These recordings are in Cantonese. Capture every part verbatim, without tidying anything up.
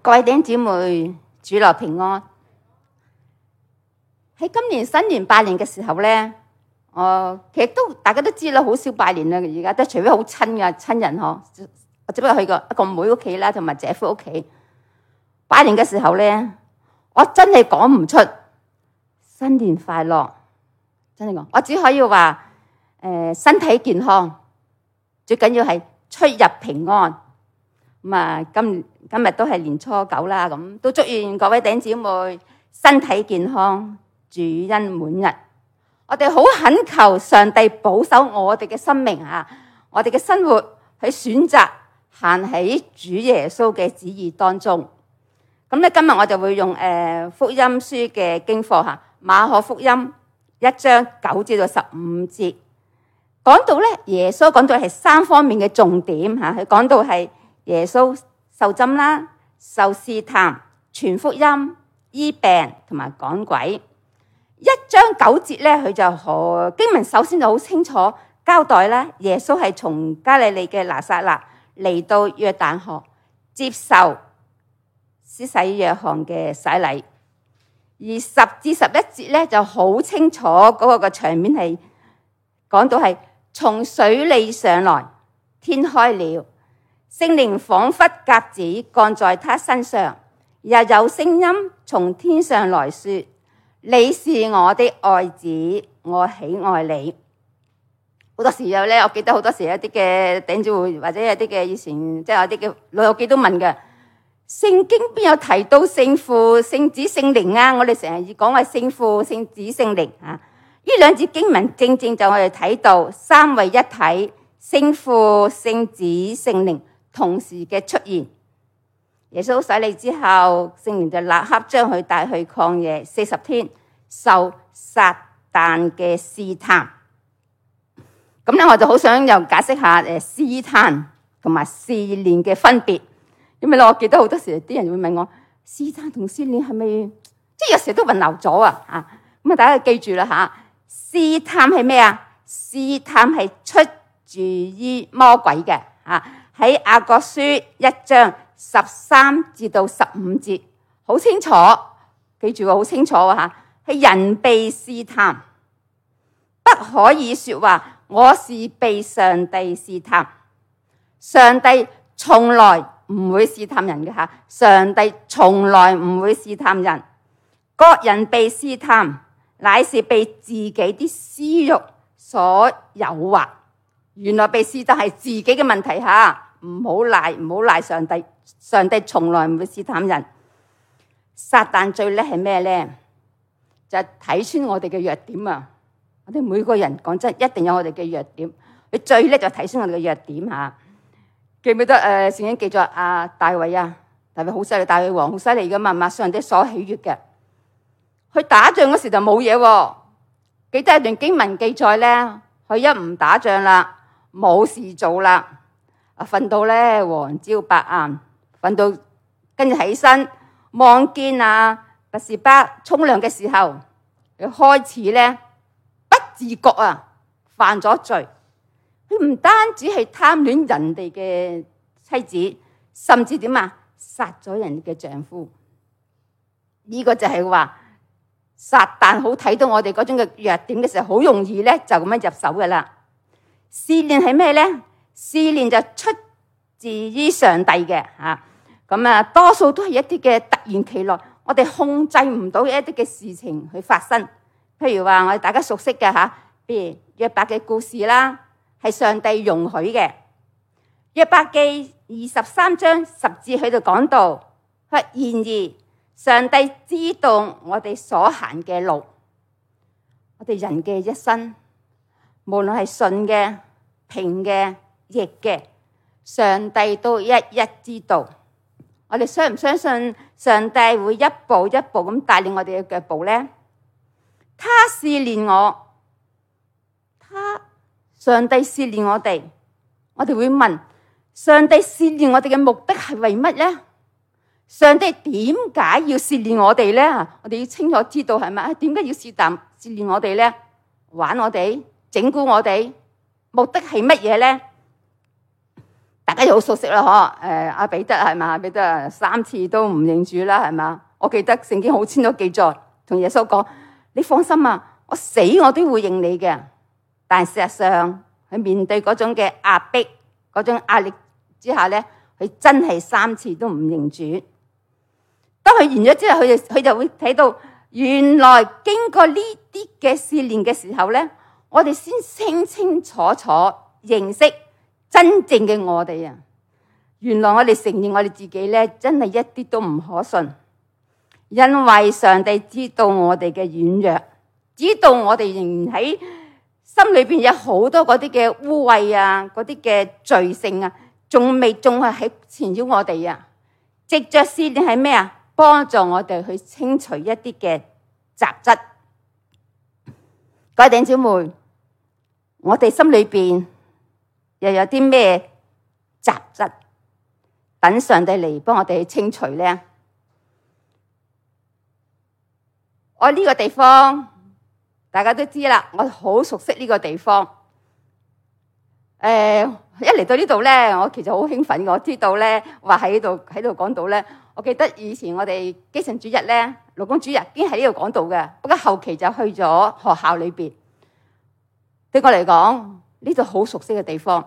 各位弟兄姊妹，主內平安。喺今年新年拜年嘅時候咧，我其實都大家都知啦，好少拜年啦。而家都除非好親嘅親人嗬，我只不過去過一個妹屋企啦，同埋姐夫屋企拜年嘅時候咧，我真係講唔出新年快樂，真係講，我只可以話誒、呃、身體健康，最緊要係出入平安。咁啊，今今日都係年初九啦，咁都祝願各位弟兄姊妹身體健康，主恩滿日。我哋好懇求上帝保守我哋嘅生命啊，我哋嘅生活喺選擇行喺主耶穌嘅旨意當中。咁咧，今日我就會用誒、呃、福音書嘅經課吓，馬可福音一章九至到十五節，講到咧耶穌講到係三方面嘅重點吓，佢講到係耶穌受浸啦、受試探、傳福音、醫病同埋趕鬼。一章九節咧，佢就好經文首先就好清楚交代啦，耶穌係從加利利嘅拿撒勒嚟到約旦河接受施洗約翰嘅洗禮。而十至十一節咧就好清楚嗰個嘅場面係講到係從水裏上來，天開了。聖靈仿佛鴿子降在他身上，又有聲音從天上來說：你是我的愛子，我喜愛你。好多時候咧，我記得好多時有啲嘅頂住會，或者有啲嘅以前即係有啲嘅老友記都問嘅，聖經邊有提到聖父、聖子、聖靈啊？我哋成日講話聖父、聖子、聖靈啊。呢兩節經文正正就我哋睇到三位一體，聖父、聖子、聖靈同時嘅出現。耶穌洗禮之後，聖靈就立刻將佢帶去曠野四十天，受撒旦嘅試探。咁咧，我就好想又解釋下誒試探同埋試煉嘅分別。因為咧，我記得好多時啲人會問我，試探同試煉係咪即係有時都混淆咗啊？啊，咁啊，大家記住啦吓，試探係咩啊？試探係出自於魔鬼嘅啊。喺雅各書一章十三至到十五節，好清楚，記住好清楚啊！吓，係人被試探，不可以說話我是被上帝試探。上帝從來唔會試探人嘅吓，上帝從來唔會試探人。各人被試探，乃是被自己啲私欲所誘惑。原來被試探係自己嘅問題吓。唔好賴，唔好賴上帝。上帝從來唔會試探人。撒旦最叻係咩咧？就係睇穿我哋嘅弱點啊！我哋每個人講真，一定有我哋嘅弱點。佢最叻就睇穿我哋嘅弱點吓。記唔記得誒？聖經記載阿大衛啊，大衛好犀利，大衛王好犀利噶嘛，嘛上帝所喜悅嘅。佢打仗嗰時就冇嘢。記得一段經文記載咧，佢一唔打仗啦，冇事做啦。啊！瞓到咧黃朝白晏，瞓到跟住起身，望見啊拔示巴沖涼嘅時候，佢開始咧不自覺啊犯咗罪。佢唔單止係貪戀人哋嘅妻子，甚至點啊殺咗人嘅丈夫。呢、這個就係話撒旦好睇到我哋嗰種嘅弱點嘅時候，好容易咧就咁樣入手噶啦。試煉係咩咧？試煉就出自於上帝嘅吓，咁啊多數都係一啲嘅突然其來，我哋控制唔到一啲嘅事情去發生。譬如話我哋大家熟悉嘅吓，譬如約伯嘅故事啦，係上帝容許嘅。約伯記二十三章十節喺度講到，然而上帝知道我哋所行嘅路，我哋人嘅一生，無論係順嘅、平嘅、逆嘅，上帝都一一知道。我哋相唔相信上帝會一步一步咁帶領我哋嘅腳步呢？他試煉我，他上帝試煉我哋，我哋會問上帝試煉我哋嘅目的係為乜呢？上帝點解要試煉我哋呢？我哋要清楚知道係咪？點解要試探試煉我哋呢？玩我哋，整蠱我哋，目的係乜嘢呢？ 大家又好熟悉啦，嗬？誒，阿彼得係嘛？彼得三次都唔認主啦，係嘛？我記得聖經好清楚記載，同耶穌講：你放心啊，我死我都會認你嘅。但事實上，喺面對嗰種嘅壓迫、嗰種壓力之下咧，佢真係三次都唔認主。當佢完咗之後，佢就佢就會睇到，原來經過呢啲嘅試煉嘅時候咧，我哋先清清楚楚認識真正嘅我哋啊！原來我哋承認我哋自己咧，真係一啲都唔可信，因為上帝知道我哋嘅軟弱，知道我哋仍然喺心裏邊有好多嗰啲嘅污穢啊，嗰啲嘅罪性啊，仲未仲係喺纏繞我哋啊！藉着試煉係咩啊？幫助我哋去清除一啲嘅雜質。各位弟兄姊妹，我哋心裏邊又有啲咩雜質，等上帝嚟幫我哋去清除咧？我呢個地方大家都知啦，我好熟悉呢個地方。誒，一嚟到呢度咧，我其實好興奮。我知道咧，話喺度喺度講到咧。我記得以前我哋基神主日咧，勞工主日已經喺呢度講道嘅，不過後期就去咗學校裏邊。對我嚟講，呢度好熟悉嘅地方。誒、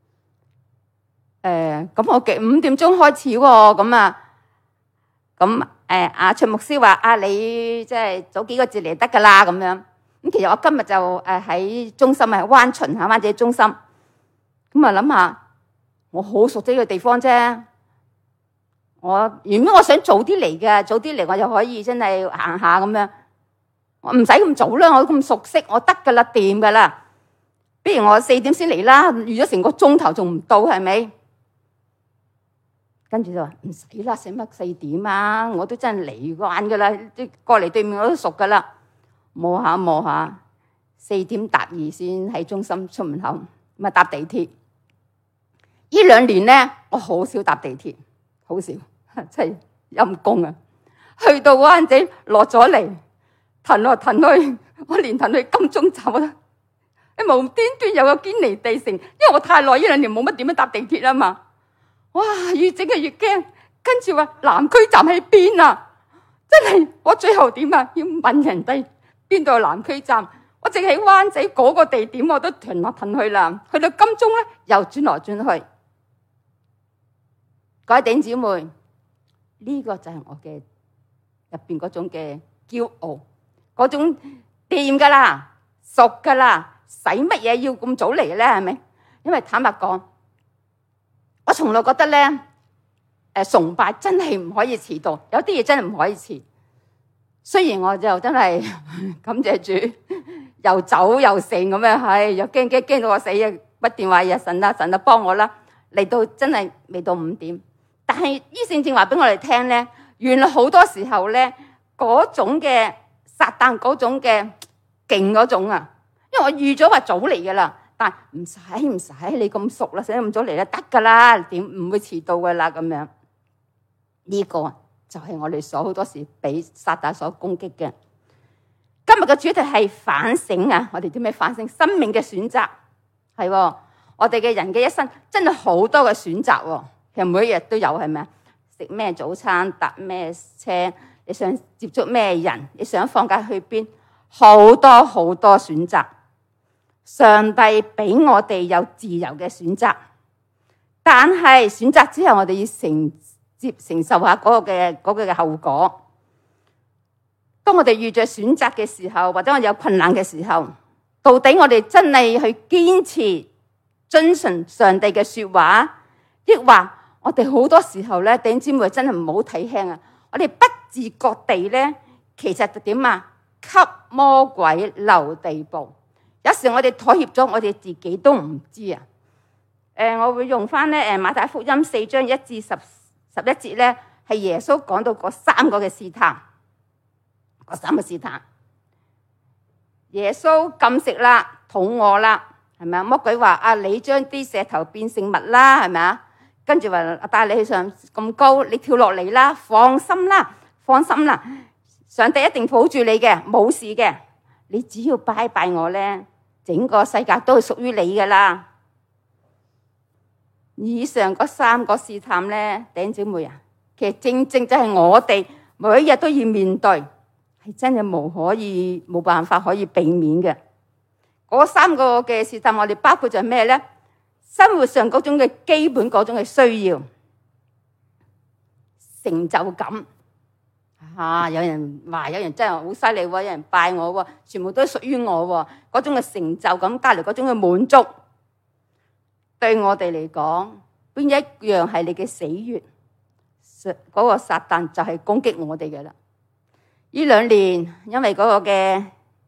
呃，咁我嘅五點鐘開始喎，咁啊，咁誒，阿卓牧師話：啊，你即係早幾個字嚟得噶啦，咁樣。咁其實我今日就誒喺中心啊，灣巡下灣仔中心。咁啊諗下，我好熟悉呢個地方啫。我原本我想早啲嚟嘅，早啲嚟我就可以真係行下咁樣。我唔使咁早啦，我咁熟悉，我得噶啦，掂噶啦。不如我四點先嚟啦，預咗成個鐘頭仲唔到，係咪？跟住就話唔使啦，使乜四點啊？我都真係嚟慣噶啦，啲過嚟對面我都熟噶啦。摸下摸下，四點搭二先喺中心出門口，咁啊搭地鐵。呢兩年咧，我好少搭地鐵，好少。真係陰公啊！去到灣仔落咗嚟，騰來騰去，我連騰去金鐘站啊！你無端端有個堅尼地城，因為我太耐呢兩年冇乜點樣搭地鐵啊嘛！哇，越整嘅越驚，跟住話南區站喺邊啊？真係我最後點啊？要問人哋邊度係南區站？我淨喺灣仔嗰個地點我都騰來騰去啦，去到金鐘咧又轉來轉去。各位弟兄姊妹。呢個就係我嘅入邊嗰種嘅驕傲，嗰種掂噶啦，熟噶啦，使乜嘢要咁早嚟咧？係咪？因為坦白講，我從來覺得咧，誒崇拜真係唔可以遲到，有啲嘢真係唔可以遲。雖然我就真係感謝主，又走又剩咁樣，係又驚驚驚到我死啊！不斷話呀神啊神啊幫我啦，嚟到真係未到五點。但係呢聖經話俾我哋聽咧，原來好多時候咧，嗰種嘅撒旦嗰種嘅勁嗰種啊，因為我預咗話早嚟噶啦，但係唔使唔使你咁熟啦，使咁早嚟咧得噶啦，點唔會遲到噶啦咁樣。呢個就係我哋所好多時俾撒旦所攻擊嘅。今日嘅主題係反省啊！我哋點樣反省生命嘅選擇？係我哋嘅人嘅一生真係好多嘅選擇喎。其實每一日都有，係咪啊？食咩早餐，搭咩車，你想接觸咩人，你想放假去邊，好多好多選擇。上帝俾我哋有自由嘅選擇，但係選擇之後，我哋要承接承受下嗰個嘅嗰個嘅後果。當我哋遇着選擇嘅時候，或者我哋有困難嘅時候，到底我哋真係去堅持遵循上帝嘅說話，抑或我哋好多時候咧，弟兄姊妹真係唔好睇輕啊！我哋不自覺地咧，其實就點啊？給魔鬼留地步。有時我哋妥協咗，我哋自己都唔知啊！誒，我會用翻咧誒馬太福音四章一至十十一節咧，係耶穌講到嗰三個嘅試探，嗰三個試探。耶穌禁食啦，肚餓啦，係咪啊？魔鬼話：啊，你將啲石頭變成物啦，係咪啊？跟住話帶你去上咁高，你跳落嚟啦，放心啦，放心啦，上帝一定抱住你嘅，冇事嘅，你只要拜拜我咧，整個世界都係屬於你噶啦。 以上嗰三個試探咧，弟兄姊妹啊，其實正正就係我哋每一日都要面對，係真係無可以冇辦法可以避免嘅。嗰三個嘅試探，我哋包括就係咩咧？生活上嗰種嘅基本嗰種嘅需要，成就感。啊！有人話有人真係好犀利喎，有人拜我喎，全部都屬於我喎。嗰種嘅成就感帶嚟嗰種嘅滿足，對我哋嚟講，邊一樣係你嘅死穴？嗰個撒旦就係攻擊我哋嘅啦。呢兩年因為嗰個嘅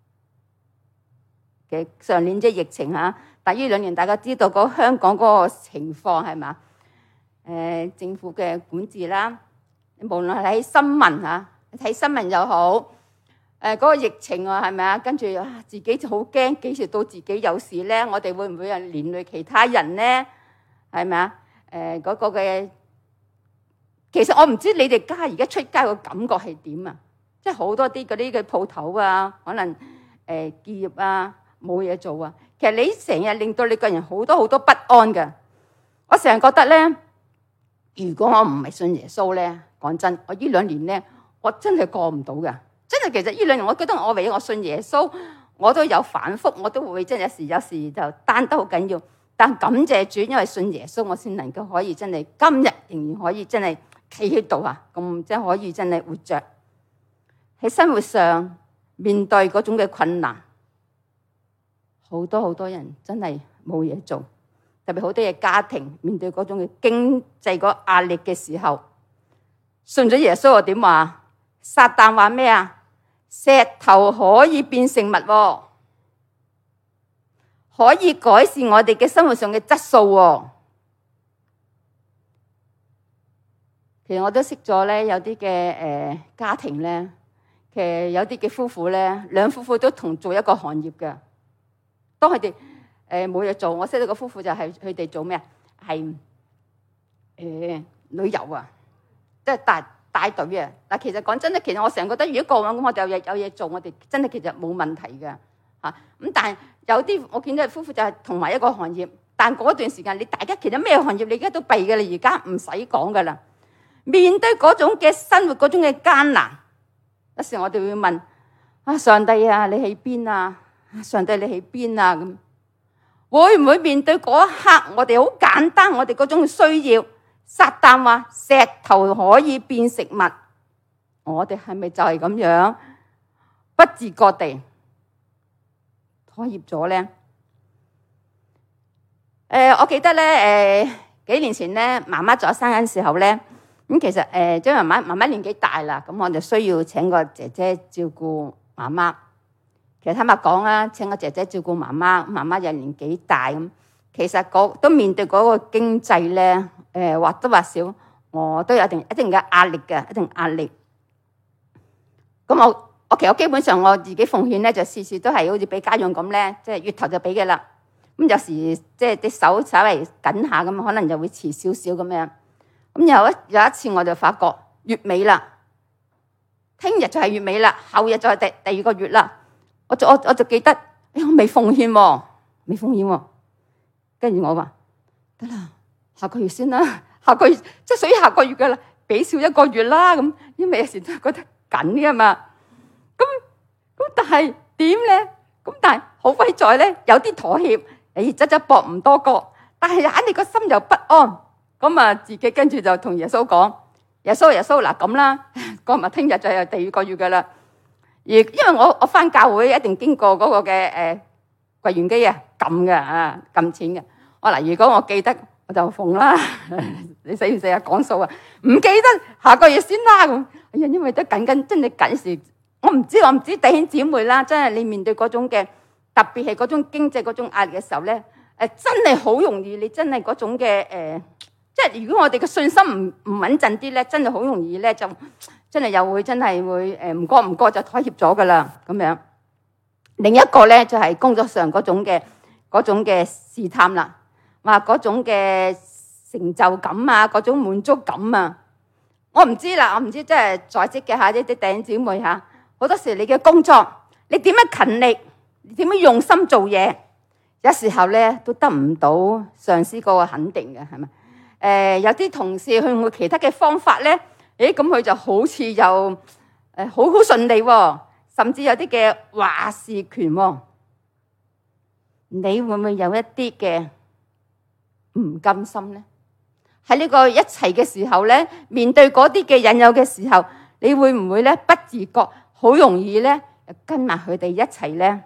嘅上年即係疫情嚇，但係呢兩年大家知道嗰香港嗰個情況係嘛？誒，政府嘅管治啦。無論係喺新聞嚇，睇新聞又好，誒、那、嗰個疫情啊，係咪啊？跟住啊，自己就好驚，幾時到自己有事咧？我哋會唔會係連累其他人咧？係咪啊？誒、那、嗰個嘅，其實我唔知你哋家而家出街個感覺係點啊？即係好多啲嗰啲嘅鋪頭啊，可能誒、呃、結業啊，冇嘢做啊。其實你成日令到你個人好多好多不安嘅。我成日覺得咧，如果我唔係信耶穌咧，講真，我呢兩年咧，我真係過唔到噶。真係，其實呢兩年，我覺得我為咗我信耶穌，我都有反覆，我都會真係有時有時就單得好緊要。但感謝主，因為信耶穌，我先能夠可以真係今日仍然可以真係企喺度啊！咁即係可以真係活着喺生活上面對嗰種嘅困難，好多好多人真係冇嘢做，特別好多嘅家庭面對嗰種嘅經濟嗰壓力嘅時候。信咗耶穌又點話？撒旦話咩啊？石頭可以變成蜜，可以改善我哋嘅生活上嘅質素。其實我都識咗咧，有啲嘅誒家庭咧，其實有啲嘅夫婦咧，兩夫婦都同做一個行業嘅。當佢哋誒冇嘢做，我識到個夫婦就係佢哋做咩啊？係誒旅遊啊！即係帶帶隊啊！嗱，其實講真咧，其實我成日覺得，如果過往咁，我哋有嘢有嘢做，我哋真係其實冇問題嘅嚇。咁但係有啲我見到夫婦就係同埋一個行業，但嗰段時間你大家其實咩行業你而家都避嘅啦，而家唔使講嘅啦。面對嗰種嘅生活嗰種嘅艱難，有時我哋會問啊，上帝啊，你喺邊啊？上帝你喺邊啊？咁會唔會面對嗰一刻，我哋好簡單，我哋嗰種需要？撒旦話石頭可以變食物，我哋係咪就係咁樣不自覺地妥協咗咧？誒、呃，我記得咧，誒、呃、幾年前咧，媽媽在生嘅時候咧，咁其實誒，即係媽媽媽媽年紀大啦，咁我就需要請個姐姐照顧媽媽。其實坦白講啊，請個姐姐照顧媽媽，媽媽又年紀大咁，其實嗰都面對嗰個經濟咧。誒，或多或少，我都有一定一定嘅壓力嘅，一定壓力。咁我我其實我基本上我自己奉獻咧，就事事都係好似俾家用咁咧，即係月頭就俾嘅啦。咁有時即係啲手稍微緊下咁，可能就會遲少少咁樣。咁有一有一次我就發覺月尾啦，聽日就係月尾啦，後日就係第第二個月啦。我就我我就記得，哎，我未奉獻喎，未奉獻喎。跟住我話得啦。下個月先啦，下個月即係屬於下個月噶啦，俾少一個月啦咁，因為有時都係覺得緊嘅嘛。咁咁但係點咧？咁但係好鬼在咧，有啲妥協，誒，側側膊唔多覺，但係喺你個心又不安。咁啊，自己跟住就同耶穌講：耶穌耶穌嗱咁啦，講埋聽日就係第二個月噶啦。而因為我我翻教會一定經過嗰個嘅誒櫃員機啊，撳嘅啊，撳錢嘅。我嗱，如果我記得。我就奉啦，你死唔死啊？講數啊，唔記得下個月先啦咁。哎呀，因為都緊緊，真係緊時，我唔知我唔知弟兄姊妹啦，真係你面對嗰種嘅，特別係嗰種經濟嗰種壓力嘅時候咧，誒真係好容易，你真係嗰種嘅誒，即係如果我哋嘅信心唔唔穩陣啲咧，真係好容易咧就真係又會真係會誒唔覺唔覺就妥協咗噶啦咁樣。另一個咧就係工作上嗰種嘅嗰種嘅試探啦。話嗰種嘅成就感啊，嗰種滿足感啊，我唔知啦，我唔知即係在職嘅吓啲啲弟兄姊妹吓，好多時你嘅工作，你點樣勤力，你點樣用心做嘢， 有時候咧都得唔到上司嗰個肯定嘅，係咪？誒、呃，有啲同事佢用其他嘅方法咧，誒咁佢就好似又誒好好順利喎，甚至有啲嘅話事權喎。你會唔會有一啲嘅唔甘心咧？喺呢個一齊嘅時候咧，面對嗰啲嘅引誘嘅時候，你會唔會咧不自覺好容易咧跟埋佢哋一齊咧？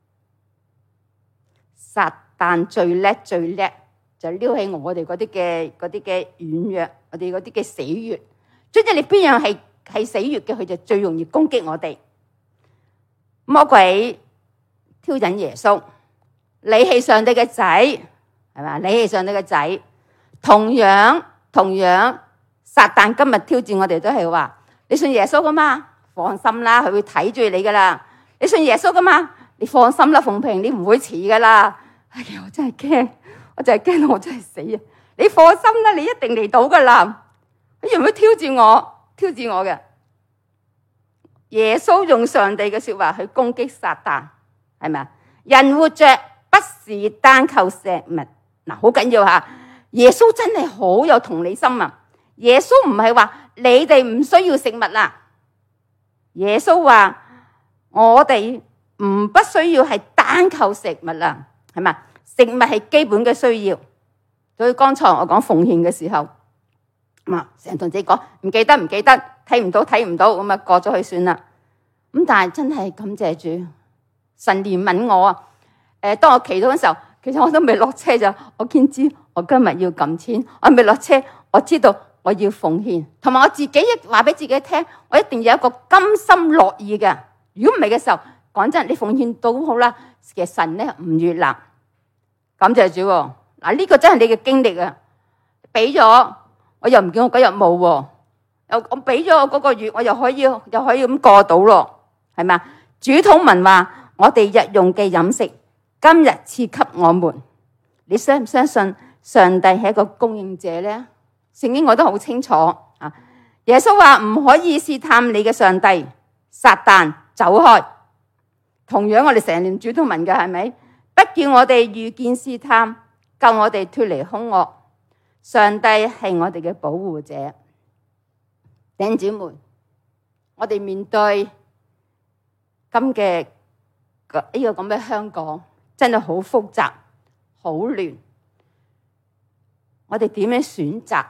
撒旦最叻最叻就撩起我哋嗰啲嘅嗰啲嘅軟弱，我哋嗰啲嘅死穴。總之你邊樣係係死穴嘅，佢就最容易攻擊我哋。魔鬼挑釁耶穌。你係上帝嘅仔，係嘛？你係上帝嘅仔，同樣同樣，撒旦今日挑戰我哋都係話：你信耶穌噶嘛？放心啦，佢會睇住你噶啦。你信耶穌噶嘛？你放心啦，鳳萍，你唔會遲噶啦。哎呀，我真係驚，我就係驚我真係死啊！你放心啦，你一定嚟到噶啦。佢有冇挑戰我？挑戰我嘅耶穌用上帝嘅說話去攻擊撒旦，係咪啊？人活着不是單靠食物，嗱，好緊要吓。耶穌真係好有同理心啊！耶穌唔係話你哋唔需要食物啦，耶穌話我哋唔不需要係單靠食物啦，係嘛？食物係基本嘅需要。所以剛才我講奉獻嘅時候，啊，成日同自己講唔記得唔記得，睇唔到睇唔到，咁啊過咗去算啦。咁但係真係感謝主，神憐憫我啊！誒，當我祈禱嘅時候，其實我都未落車就，我見知我今日要撳錢，我未落車，我知道我要奉獻，同埋我自己一話俾自己聽，我一定要有一個甘心樂意嘅。如果唔係嘅時候，講真，你奉獻到好啦，其實神咧唔悅納。感謝主喎，嗱呢個真係你嘅經歷啊！俾咗我又唔見我嗰日冇喎，又我俾咗我嗰個月，我又可以又可以咁過到咯，係咪？主禱文話：我哋日用嘅飲食，今日賜給我們。你相唔相信上帝係一個供應者咧？聖經我都好清楚啊！耶穌話唔可以試探你嘅上帝，撒旦走開。同樣我哋成日念主禱文嘅，係咪？不叫我哋遇見試探，救我哋脫離兇惡。上帝係我哋嘅保護者。弟兄姊妹，我哋面對今嘅呢個咁嘅香港，真係好複雜、好亂。我哋點樣選擇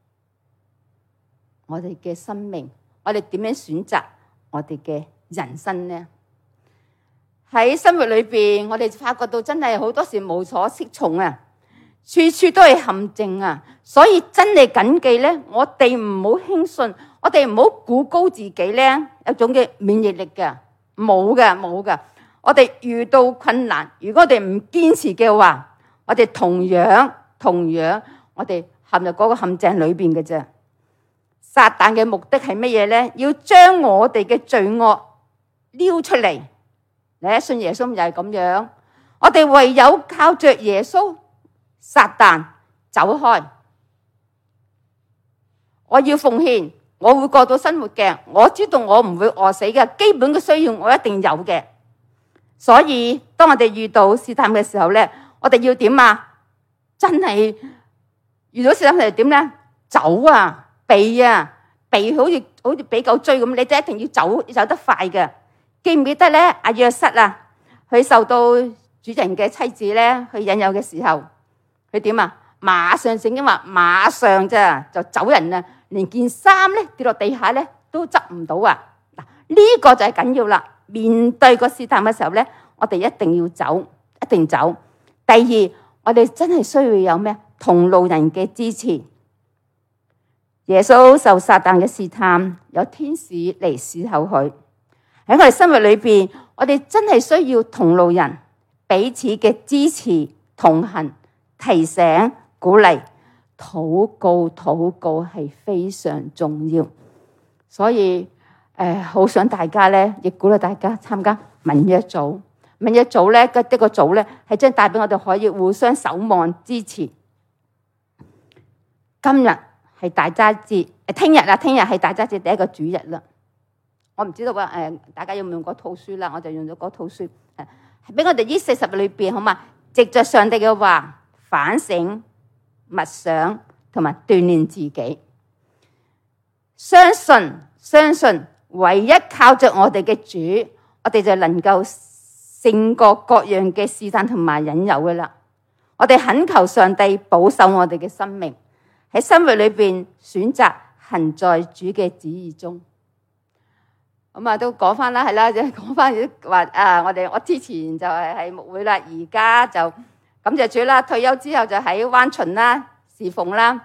我哋嘅生命？我哋點樣選擇我哋嘅人生呢？喺生活裏邊，我哋發覺到真係好多時無所適從啊，處處都係陷阱啊。所以真係謹記咧，我哋唔好輕信，我哋唔好估高自己咧，有種嘅免疫力嘅，冇嘅冇嘅。我哋遇到困難，如果我哋唔堅持嘅話，我哋同樣同樣，我哋陷入嗰個陷阱裏邊嘅啫。撒旦嘅目的係乜嘢咧？要將我哋嘅罪惡撩出嚟。你一信耶穌又係咁樣，我哋唯有靠着耶穌，撒旦走開。我要奉獻，我會過到生活嘅，我知道我唔會餓死嘅，基本嘅需要我一定有嘅。所以當我哋遇到試探嘅時候咧，我哋要點啊？真係遇到試探係點咧？走啊，避啊，避好似好似俾狗追咁，你就一定要走，要走得快嘅。記唔記得咧？阿約瑟啊，佢受到主人嘅妻子咧去引誘嘅時候，佢點啊？馬上聖經話馬上咋就走人啦，連件衫咧跌落地下咧都執唔到啊！嗱，呢個就係緊要啦。面對個試探嘅時候咧，我哋一定要走，一定走。第二，我哋真係需要有咩？同路人嘅支持。耶穌受撒旦嘅試探，有天使嚟侍候佢。喺我哋生活裏邊，我哋真係需要同路人彼此嘅支持、同行、提醒、鼓勵、禱告。禱告係非常重要，所以誒，好想大家咧，亦鼓勵大家參加盟約組。盟約組咧，嘅一個組咧，係真係帶俾我哋可以互相守望、支持。今日係大齋節，誒，聽日啊，聽日係大齋節第一個主日啦。我唔知道話誒，大家有冇用嗰套書啦？我就用咗嗰套書，係俾我哋呢四十日裏邊，好嘛？ 藉着上帝嘅話反省、默想同埋鍛鍊自己。相信相信，唯一靠着我哋嘅主，我哋就能夠勝過各樣嘅試探同埋引誘嘅啦。我哋懇求上帝保守我哋嘅生命，喺生活裏邊選擇行在主嘅旨意中。咁啊，都講翻啦，係啦，即係講翻話啊，我哋我之前就係喺牧會啦，而家就感謝主啦。退休之後就喺灣巡啦侍奉啦，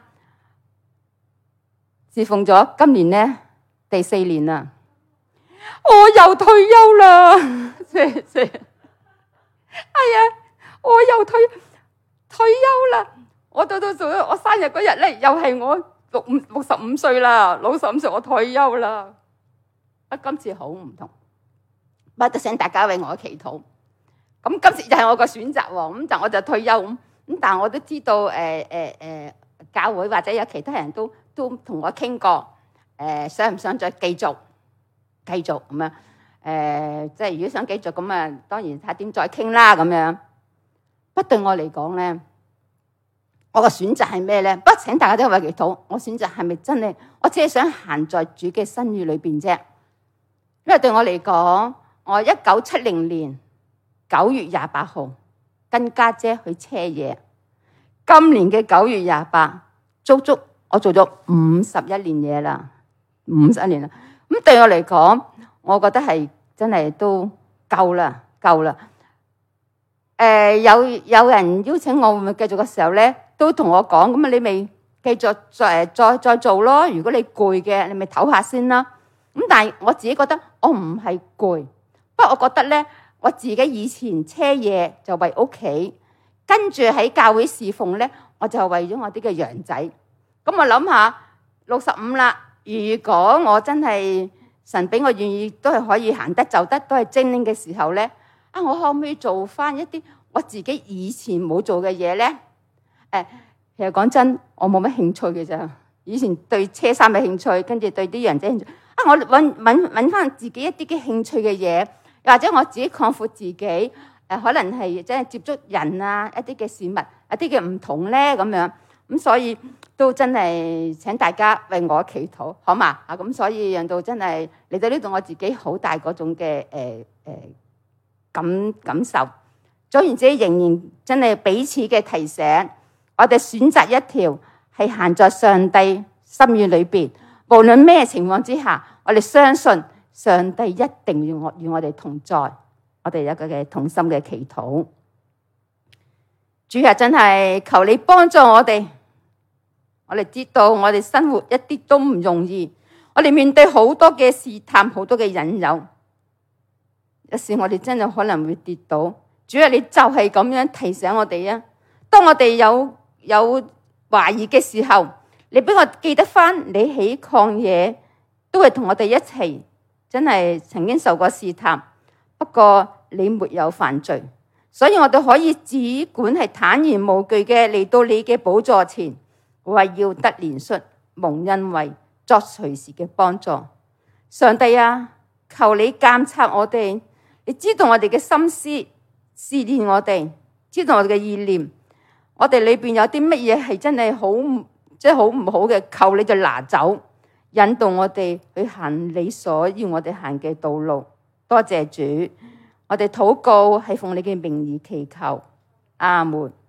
侍奉咗今年咧第四年啦，我又退休啦，謝謝。哎呀，我又退退休啦，我到到做我生日嗰日咧，又係我六五六十五歲啦，六十五歲我退休啦。啊，今次好唔同，不過請大家為我祈禱。咁今次就係我個選擇喎，咁就我就退休咁。咁但係我都知道，誒誒誒，教會或者有其他人都都同我傾過，誒、呃、想唔想再繼續繼續咁樣？誒、呃，即係如果想繼續咁啊，當然睇點再傾啦咁樣。不對我嚟講咧，我個選擇係咩咧？不過請大家都為祈禱。我選擇係咪真係？我只係想行在主嘅心意裏邊啫。因為對我嚟講，我一九七零年九月廿八號跟家姐去車嘢，今年嘅九月廿八，足足我做咗五十一年嘢啦，五十一年啦。咁對我嚟講，我覺得係真係都夠啦，夠啦。誒、呃，有有人邀請我會唔會繼續嘅時候咧，都同我講，咁啊，你咪繼續再再再做咯。如果你攰嘅，你咪唞下先啦。咁但係我自己覺得我唔係攰，不過我覺得咧，我自己以前車嘢就為屋企，跟住喺教會侍奉咧，我就為咗我啲嘅羊仔。咁我諗下六十五啦，如果我真係神俾我願意，都係可以行得走得，都係精靈嘅時候咧，啊，我可唔可以做翻一啲我自己以前冇做嘅嘢咧？誒，其實講真，我冇乜興趣嘅咋。以前對車衫嘅興趣，跟住對啲羊仔興趣。啊！我揾揾揾翻自己一啲嘅興趣嘅嘢，或者我自己擴闊自己，誒、呃、可能係即係接觸人啊，一啲嘅事物，一啲嘅唔同咧咁樣。咁所以都真係請大家為我祈禱，好嘛？啊咁，所以讓到真係嚟到呢度，我自己好大嗰種嘅誒誒感感受。總言之，仍然真係彼此嘅提醒，我哋選擇一條係行在上帝心意裏邊。無論咩情況之下，我哋相信上帝一定要我與我哋同在，我哋有一個嘅同心嘅祈禱。主啊，真係求你幫助我哋。我哋知道我哋生活一啲都唔容易，我哋面對好多嘅試探，好多嘅引誘，有時我哋真係可能會跌倒。主啊，你就係咁樣提醒我哋啊！當我哋有有懷疑嘅時候，你俾我記得翻，你喺曠野都係同我哋一齊，真係曾經受過試探。不過你沒有犯罪，所以我哋可以只管係坦然無懼嘅嚟到你嘅寶座前，為要得憐恤、蒙恩惠、作隨時嘅幫助。上帝啊，求你監察我哋，你知道我哋嘅心思，試煉我哋，知道我哋嘅意念，我哋裏邊有啲乜嘢係真係好。即係好唔好嘅，求你就拿走，引導我哋去行你所要我哋行嘅道路。多謝主，我哋禱告係奉你嘅名義祈求，阿門。